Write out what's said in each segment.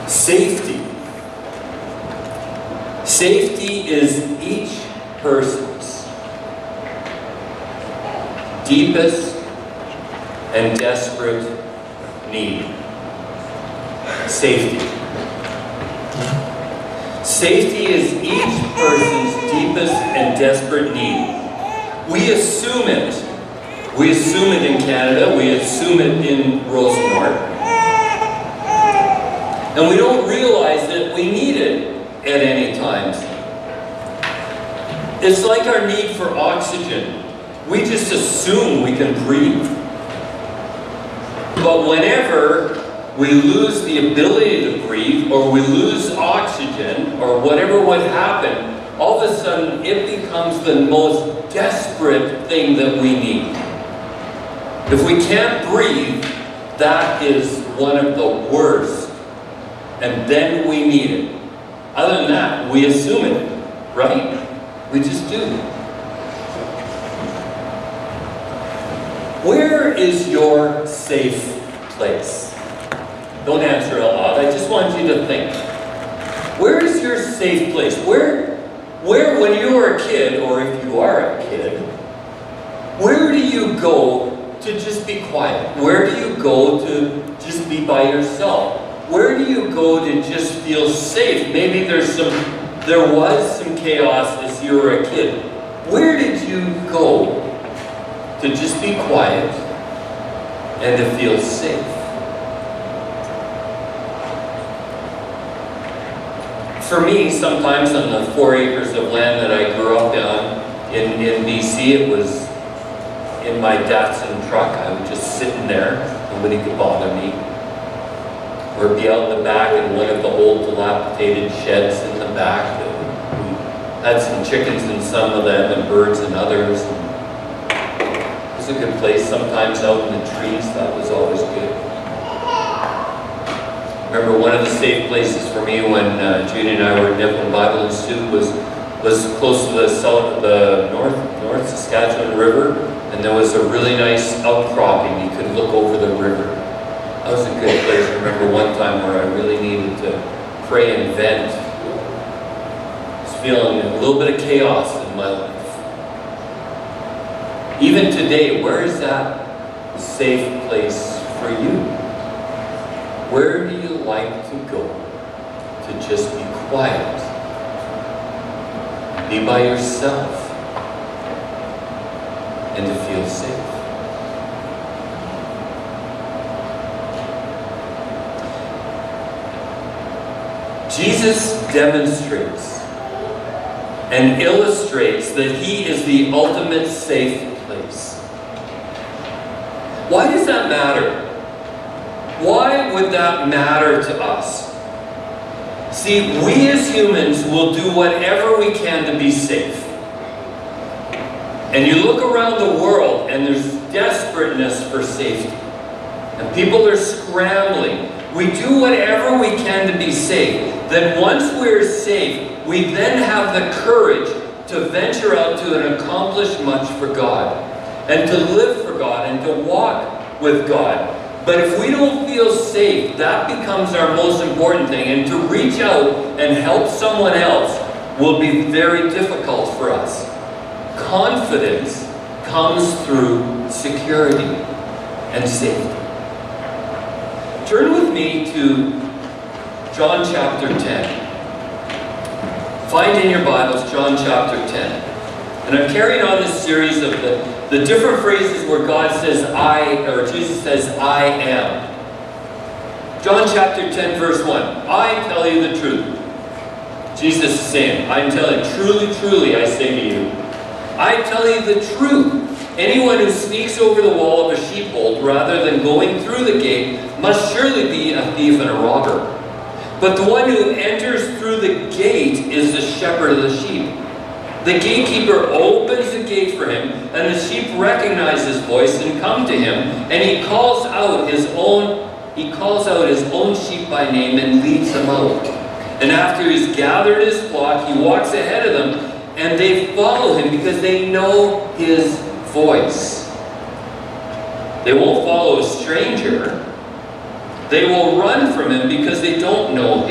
Safety. Safety is each person's deepest and desperate need. Safety. Safety is each person's deepest and desperate need. We assume it. We assume it in Canada. We assume it in Rosemont. And we don't realize that we need it at any times. It's like our need for oxygen. We just assume we can breathe. But whenever we lose the ability to breathe, or we lose oxygen, or whatever would happen, all of a sudden it becomes the most desperate thing that we need. If we can't breathe, that is one of the worst. And then we need it. Other than that, we assume it, right? We just do. Where is your safe place? Don't answer out loud. I just want you to think. Where is your safe place? Where when you were a kid, or if you are a kid, where do you go to just be quiet? Where do you go to just be by yourself? Where do you go to just feel safe? Maybe there was some chaos as you were a kid. Where did you go to just be quiet and to feel safe? For me, sometimes on the 4 acres of land that I grew up on in BC, it was in my Datsun truck. I would just sit in there. Nobody could bother me. Or be out in the back in one of the old dilapidated sheds in the back. We had some chickens in some of them and birds in others. It was a good place. Sometimes out in the trees, that was always good. Remember, one of the safe places for me when Judy and I were at Nipmuc Bible Institute was close to the North Saskatchewan River, and there was a really nice outcropping. You could look over the river. That was a good place. I remember one time where I really needed to pray and vent. I was feeling a little bit of chaos in my life. Even today, where is that safe place for you? Where do you like to go to just be quiet? Be by yourself and to feel safe? Jesus demonstrates and illustrates that He is the ultimate safe place. Why does that matter? Why would that matter to us? See, we as humans will do whatever we can to be safe. And you look around the world and there's desperateness for safety. And people are scrambling. We do whatever we can to be safe. Then once we're safe, we then have the courage to venture out to and accomplish much for God. And to live for God and to walk with God. But if we don't feel safe, that becomes our most important thing. And to reach out and help someone else will be very difficult for us. Confidence comes through security and safety. Turn with me to John chapter 10. Find in your Bibles John chapter 10. And I'm carrying on this series of the different phrases where God says I, or Jesus says I am. John chapter 10 verse 1. I tell you the truth. Jesus is saying, I'm telling you, truly, truly I say to you, I tell you the truth. Anyone who sneaks over the wall of a sheepfold rather than going through the gate must surely be a thief and a robber. But the one who enters through the gate is the shepherd of the sheep. The gatekeeper opens the gate for him, and the sheep recognize his voice and come to him, and he calls out his own sheep by name and leads them out. And after he's gathered his flock, he walks ahead of them, and they follow him because they know his voice. They won't follow a stranger. They will run from him because they don't know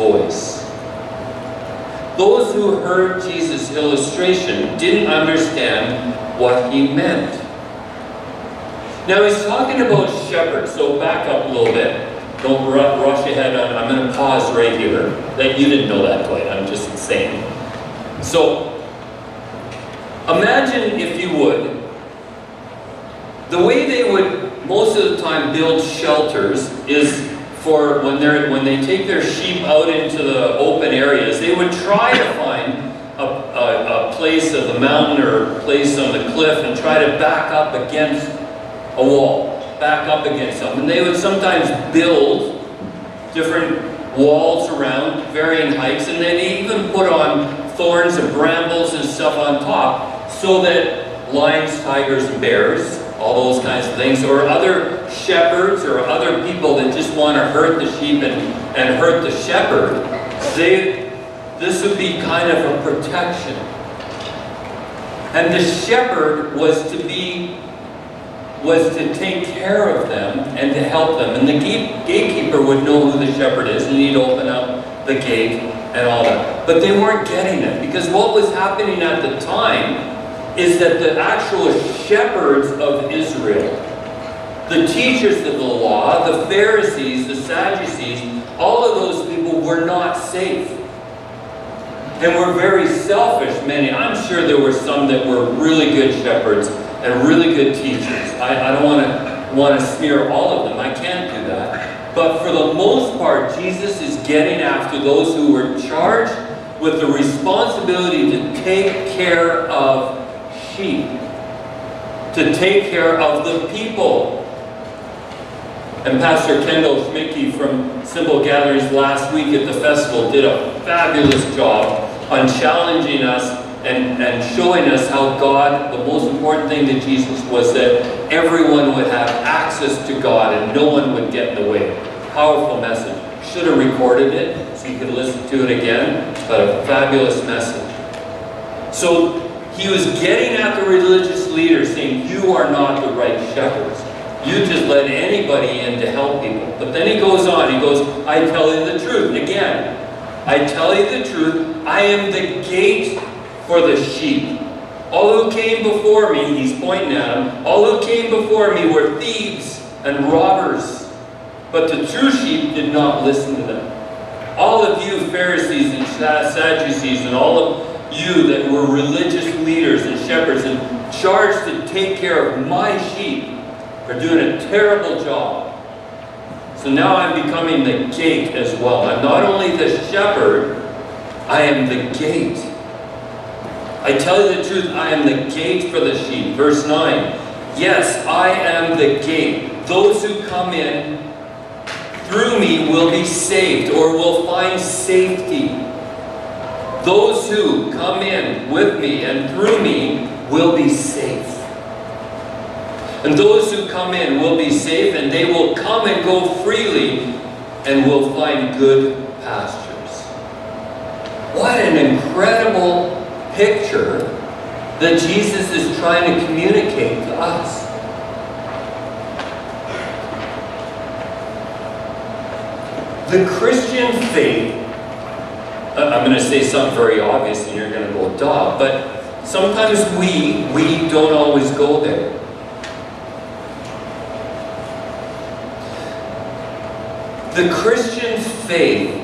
voice. Those who heard Jesus' illustration didn't understand what he meant. Now he's talking about shepherds, so back up a little bit. Don't rush ahead. I'm going to pause right here. That you didn't know that, Dwight. I'm just saying. So, imagine, if you would, the way they would most of the time build shelters is for when they take their sheep out into the open areas, they would try to find a place of the mountain or a place on the cliff and try to back up against a wall, back up against something. And they would sometimes build different walls around, varying heights, and they'd even put on thorns and brambles and stuff on top so that lions, tigers, and bears, all those kinds of things, or other shepherds or other people that just want to hurt the sheep and hurt the shepherd, this would be kind of a protection. And the shepherd was to take care of them and to help them. And the gatekeeper would know who the shepherd is, and he'd open up the gate and all that. But they weren't getting it, because what was happening at the time is that the actual shepherds of Israel, the teachers of the law, the Pharisees, the Sadducees, all of those people were not safe. And were very selfish, many. I'm sure there were some that were really good shepherds and really good teachers. I don't want to smear all of them. I can't do that. But for the most part, Jesus is getting after those who were charged with the responsibility to take care of sheep, to take care of the people. And Pastor Kendall Schmicke from Simple Gatherings last week at the festival did a fabulous job on challenging us and showing us how God, the most important thing to Jesus was that everyone would have access to God and no one would get in the way. Powerful message. Should have recorded it so you could listen to it again, but a fabulous message. So he was getting at the religious leaders saying, you are not the right shepherds. You just let anybody in to help people. But then he goes on, he goes, I tell you the truth. Again, I tell you the truth, I am the gate for the sheep. All who came before me, he's pointing at them, all who came before me were thieves and robbers. But the true sheep did not listen to them. All of you Pharisees and Sadducees and all of you that were religious leaders and shepherds and charged to take care of my sheep are doing a terrible job. So now I'm becoming the gate as well. I'm not only the shepherd, I am the gate. I tell you the truth, I am the gate for the sheep. Verse 9, yes, I am the gate. Those who come in through me will be saved or will find safety. Those who come in with me and through me will be safe. And those who come in will be safe, and they will come and go freely and will find good pastures. What an incredible picture that Jesus is trying to communicate to us. The Christian faith, I'm going to say something very obvious and you're going to go, duh, but sometimes we don't always go there. The Christian faith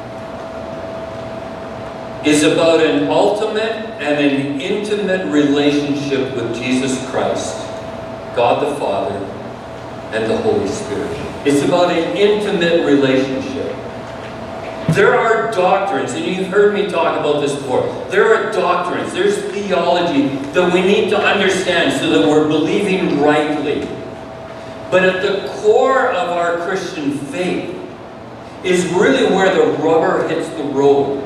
is about an ultimate and an intimate relationship with Jesus Christ, God the Father, and the Holy Spirit. It's about an intimate relationship. There are doctrines, and you've heard me talk about this before. There are doctrines, there's theology that we need to understand so that we're believing rightly. But at the core of our Christian faith is really where the rubber hits the road.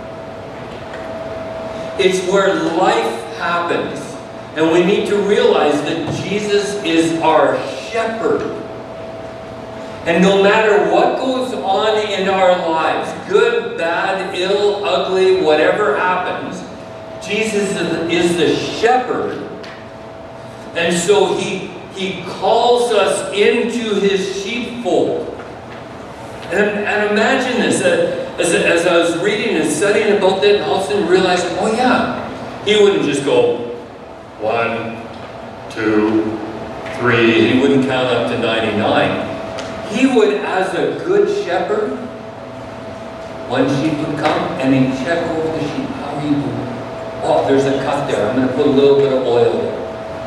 It's where life happens. And we need to realize that Jesus is our shepherd. And no matter what goes on in our lives, good, bad, ill, ugly, whatever happens, Jesus is the shepherd. And so he calls us into his sheepfold. And imagine this, as I was reading and studying about that, all of a sudden realized, oh yeah, he wouldn't just go 1, 2, 3. He wouldn't count up to 99. He would, as a good shepherd, one sheep would come and he'd check over the sheep. How are you doing? Oh, there's a cut there. I'm going to put a little bit of oil there.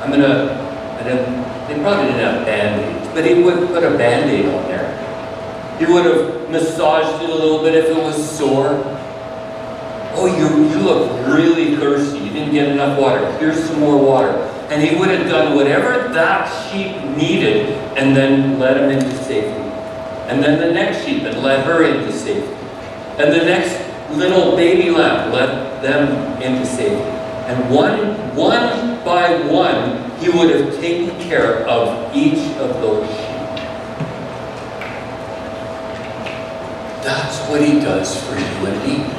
They probably didn't have Band-Aids, but he would put a Band-Aid on there. He would have massaged it a little bit if it was sore. Oh, you look really thirsty. You didn't get enough water. Here's some more water. And he would have done whatever that sheep needed and then led him into safety. And then the next sheep and led her into safety. And the next little baby lamb led them into safety. And one by one, he would have taken care of each of those sheep. That's what he does for you and me.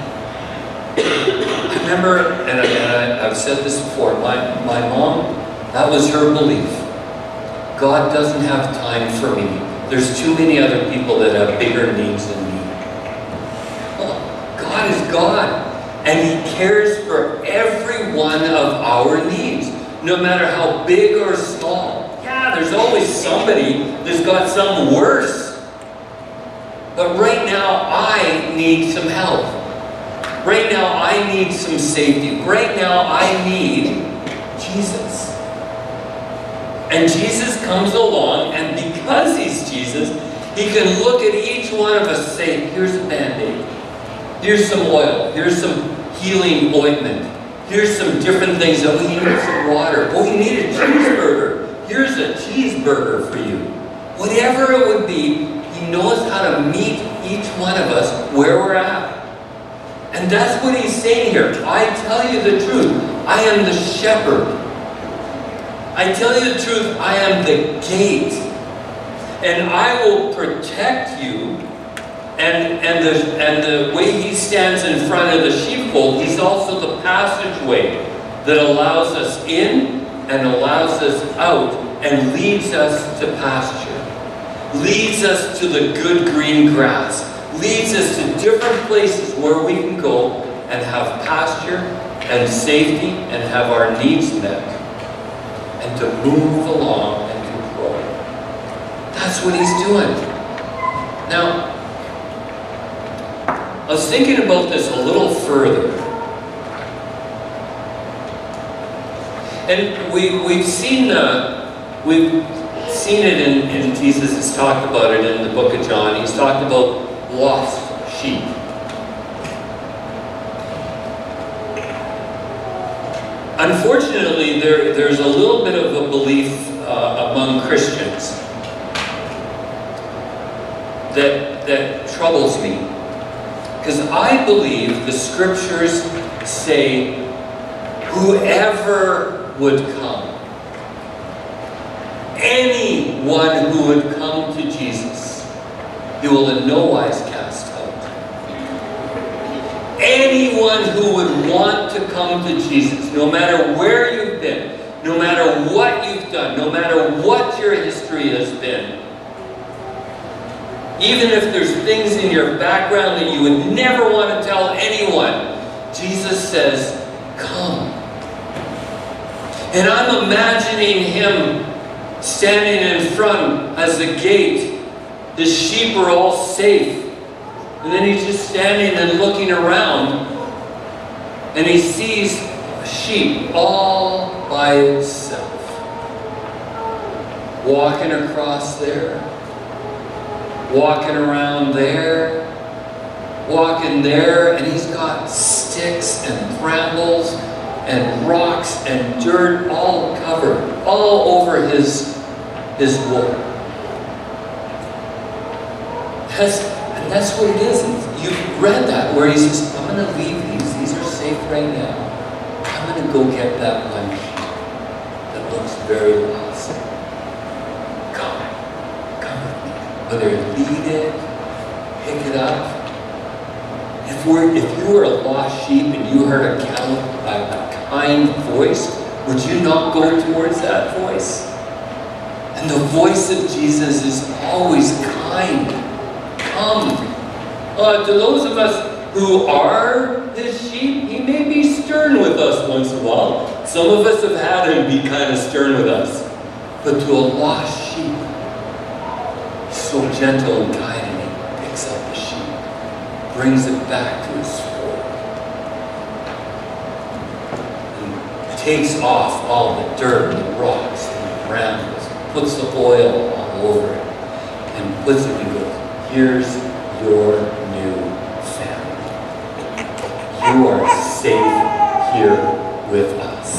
I remember, and I've said this before, my mom, that was her belief. God doesn't have time for me. There's too many other people that have bigger needs than me. Well, God is God. And He cares for every one of our needs, no matter how big or small. Yeah, there's always somebody that's got something worse. But right now, I need some help. Right now, I need some safety. Right now, I need Jesus. And Jesus comes along, and because He's Jesus, He can look at each one of us and say, here's a Band-Aid. Here's some oil. Here's some healing ointment. Here's some different things. Oh, we need some water. Oh, you need a cheeseburger. Here's a cheeseburger for you. Whatever it would be, He knows how to meet each one of us where we're at. And that's what He's saying here. I tell you the truth. I am the shepherd. I tell you the truth. I am the gate. And I will protect you. And the way He stands in front of the sheepfold, He's also the passageway that allows us in and allows us out and leads us to pasture, leads us to the good green grass, leads us to different places where we can go and have pasture and safety and have our needs met and to move along and to grow. That's what He's doing. Now, I was thinking about this a little further. And we've seen it in Jesus has talked about it in the book of John. He's talked about lost sheep. Unfortunately, there's a little bit of a belief among Christians that troubles me. Because I believe the scriptures say, whoever would come, anyone who would come to Jesus, He will in no wise cast out. Anyone who would want to come to Jesus, no matter where you've been, no matter what you've done, no matter what your history has been, even if there's things in your background that you would never want to tell anyone, Jesus says, come. And I'm imagining Him standing in front as the gate. The sheep are all safe. And then He's just standing and looking around. And He sees a sheep all by itself. Walking across there. Walking around there, walking there, and he's got sticks and brambles and rocks and dirt all covered, all over his wool. That's what it is. You've read that where he says, I'm going to leave these are safe right now. I'm going to go get that one sheep that looks very lost. Whether lead it, pick it up. If you were a lost sheep and you heard a kind voice, would you not go towards that voice? And the voice of Jesus is always kind. Come. To those of us who are his sheep, he may be stern with us once in a while. Some of us have had him be kind of stern with us. But to a lost sheep, he's so gentle and kind, and he picks up the sheep, brings it back to his fold, and takes off all the dirt and the rocks and the brambles, puts the oil all over it, and puts it and goes, here's your new family. You are safe here with us.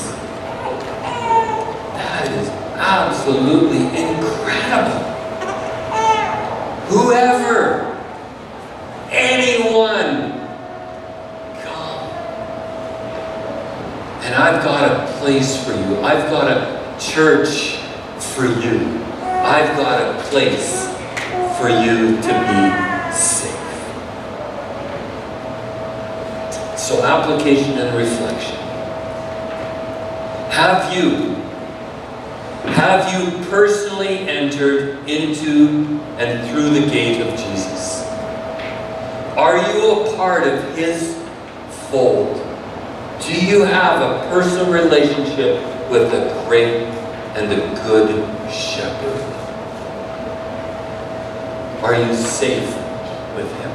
That is absolutely incredible. Whoever, anyone, come. And I've got a place for you. I've got a church for you. I've got a place for you to be safe. So application and reflection. Have you personally entered into and through the gate of Jesus? Are you a part of his fold? Do you have a personal relationship with the great and the good shepherd? Are you safe with him?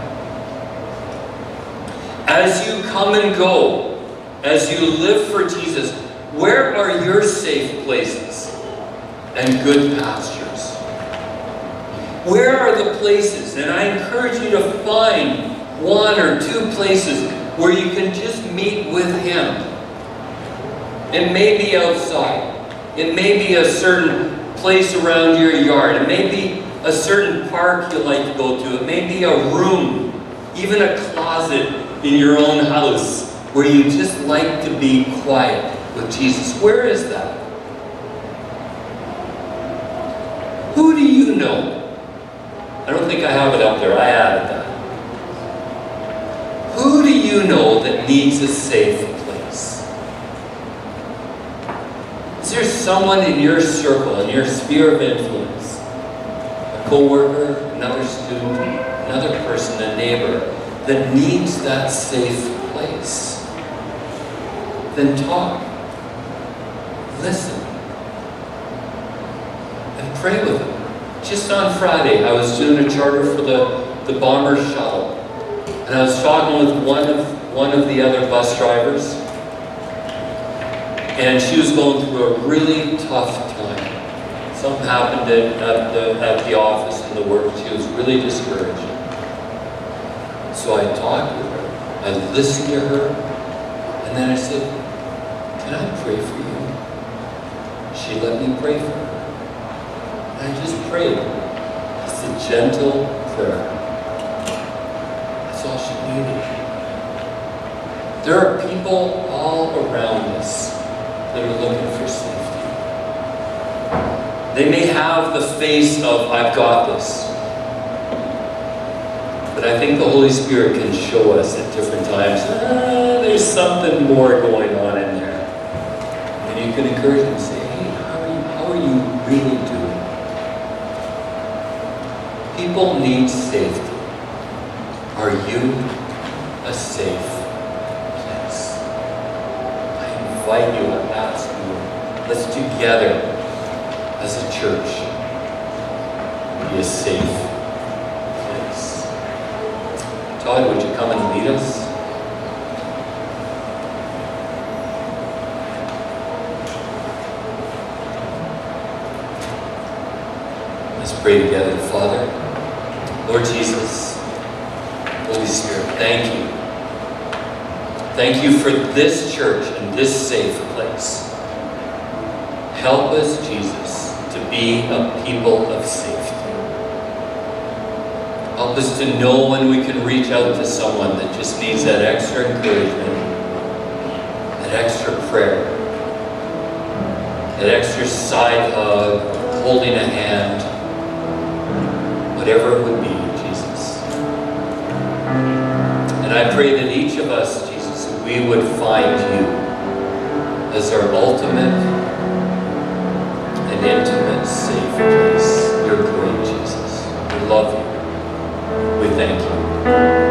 As you come and go, as you live for Jesus, where are your safe places and good pastures? Where are the places? And I encourage you to find one or two places where you can just meet with him. It may be outside. It may be a certain place around your yard. It may be a certain park you like to go to. It may be a room, even a closet in your own house where you just like to be quiet with Jesus. Where is that? Who do you know? I don't think I have it up there. I added that. Who do you know that needs a safe place? Is there someone in your circle, in your sphere of influence, a co-worker, another student, another person, a neighbor, that needs that safe place? Then talk. Listen. And pray with them. Just on Friday, I was doing a charter for the bomber shuttle. And I was talking with one of the other bus drivers. And she was going through a really tough time. Something happened at the office and the work. She was really discouraged. So I talked with her. I listened to her. And then I said, can I pray for you? She let me pray for her. And I just prayed. It's a gentle prayer. That's all she needed. There are people all around us that are looking for safety. They may have the face of, I've got this. But I think the Holy Spirit can show us at different times, there's something more going on in there. And you can encourage them and say, hey, how are you really doing? People need safety. Are you a safe place? I invite you, I ask you, let's together as a church be a safe place. Todd, would you come and lead us? Let's pray together. Father, Lord Jesus, Holy Spirit, thank you. Thank you for this church and this safe place. Help us, Jesus, to be a people of safety. Help us to know when we can reach out to someone that just needs that extra encouragement, that extra prayer, that extra side hug, holding a hand, whatever it would be, Jesus. And I pray that each of us, Jesus, we would find you as our ultimate and intimate safe place. You're great, Jesus. We love you. We thank you.